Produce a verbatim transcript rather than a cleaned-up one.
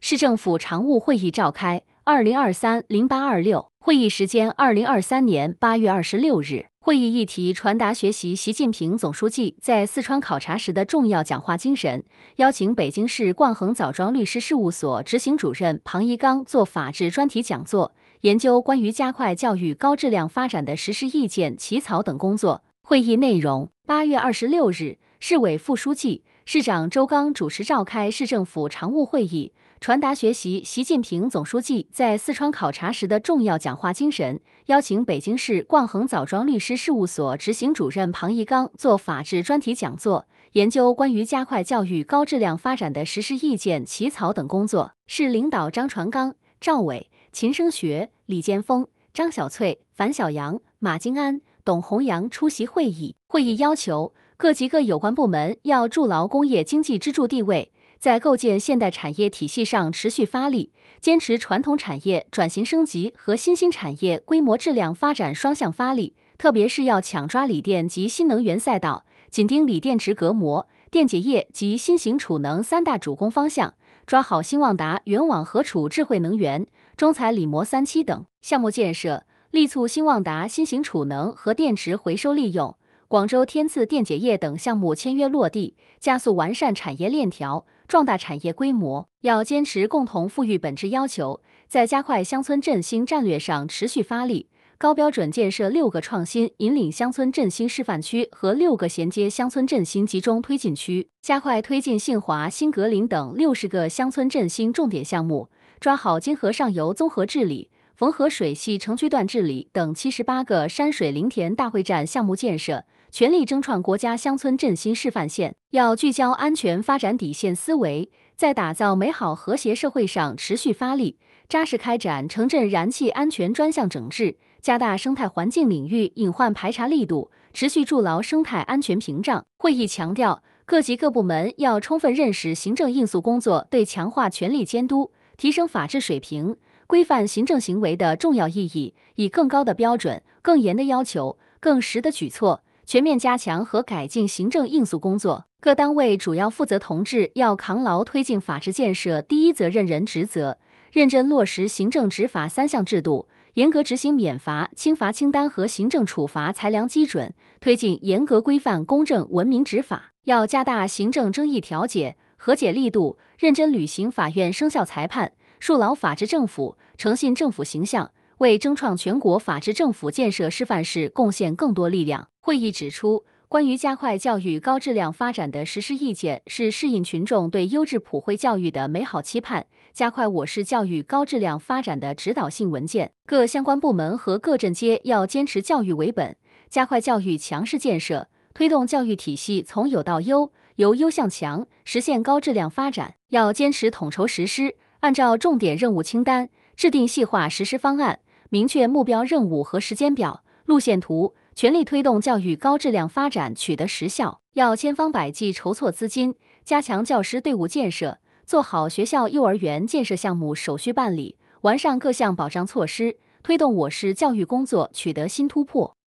市政府常务会议召开，二零二三零八二六，会议时间二零二三年八月二十六日。会议议题传达学习习近平总书记在四川考察时的重要讲话精神，邀请北京市冠衡枣庄律师事务所执行主任庞一刚做法治专题讲座，研究关于加快教育高质量发展的实施意见起草等工作。会议内容：八月二十六日，市委副书记、市长周刚主持召开市政府常务会议，传达学习习近平总书记在四川考察时的重要讲话精神，邀请北京市冠衡枣庄律师事务所执行主任庞一刚做法治专题讲座，研究关于加快教育高质量发展的实施意见起草等工作。市领导张传刚、赵伟、秦升学、李建峰、张小翠、樊晓阳、马金安、董宏阳出席会议。会议要求各级各有关部门要筑牢工业经济支柱地位，在构建现代产业体系上持续发力，坚持传统产业转型升级和新兴产业规模质量发展双向发力，特别是要抢抓锂电及新能源赛道，紧盯锂电池隔膜、电解液及新型储能三大主攻方向，抓好新旺达原网核储智慧能源、中采锂膜三期等项目建设，力促新旺达新型储能和电池回收利用。广州天赐电解液等项目签约落地，加速完善产业链条，壮大产业规模。要坚持共同富裕本质要求，在加快乡村振兴战略上持续发力，高标准建设六个创新引领乡村振兴示范区和六个衔接乡村振兴集中推进区，加快推进信华、新格林等六十个乡村振兴重点项目，抓好金河上游综合治理、汾河水系城区段治理等七十八个山水林田大会战项目建设，全力争创国家乡村振兴示范县。要聚焦安全发展底线思维，在打造美好和谐社会上持续发力，扎实开展城镇燃气安全专项整治，加大生态环境领域隐患排查力度，持续筑牢生态安全屏障。会议强调，各级各部门要充分认识行政应诉工作对强化权力监督、提升法治水平、规范行政行为的重要意义，以更高的标准、更严的要求、更实的举措，全面加强和改进行政应诉工作。各单位主要负责同志要扛牢推进法治建设第一责任人职责，认真落实行政执法三项制度，严格执行免罚、轻罚清单和行政处罚裁量基准，推进严格规范、公正文明执法。要加大行政争议调解、和解力度，认真履行法院生效裁判，树牢法治政府、诚信政府形象，为争创全国法治政府建设示范市贡献更多力量。会议指出，关于加快教育高质量发展的实施意见是适应群众对优质普惠教育的美好期盼，加快我市教育高质量发展的指导性文件。各相关部门和各镇街要坚持教育为本，加快教育强势建设，推动教育体系从有到优、由优向强，实现高质量发展。要坚持统筹实施，按照重点任务清单制定细化实施方案，明确目标任务和时间表、路线图，全力推动教育高质量发展取得实效。要千方百计筹措资金，加强教师队伍建设，做好学校幼儿园建设项目手续办理，完善各项保障措施，推动我市教育工作取得新突破。